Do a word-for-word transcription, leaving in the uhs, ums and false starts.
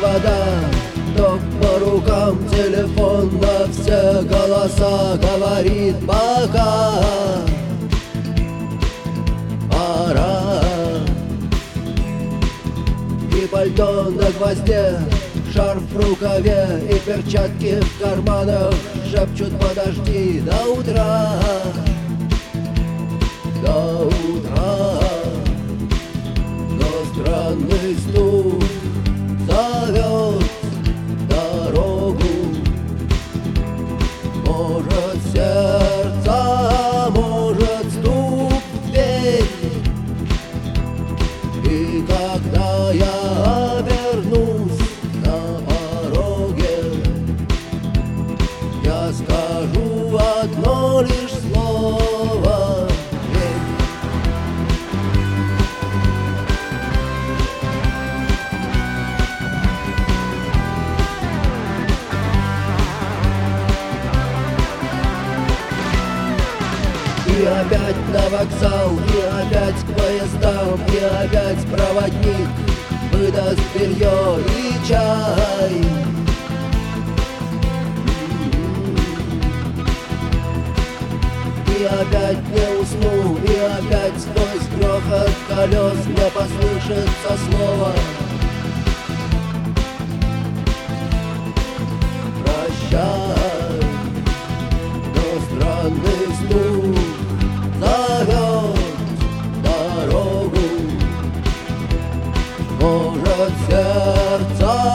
провода, ток по рукам, телефон на все голоса говорит пока. Пора. И пальто на гвозде, шарф в рукаве и перчатки в карманах шепчут: подожди до утра, до утра. Но странный стук зовет дорогу. Может, сердце, может, стук в дверь. И когда я обернусь на пороге, я скажу одно лишь слово: верь. И опять на вокзал, и опять к поездам, и опять проводник выдаст белье и чай. И опять не усну, и опять сквозь грохот колес мне послышится слово: прощай. Но странный стук зовет дорогу. Может, сердце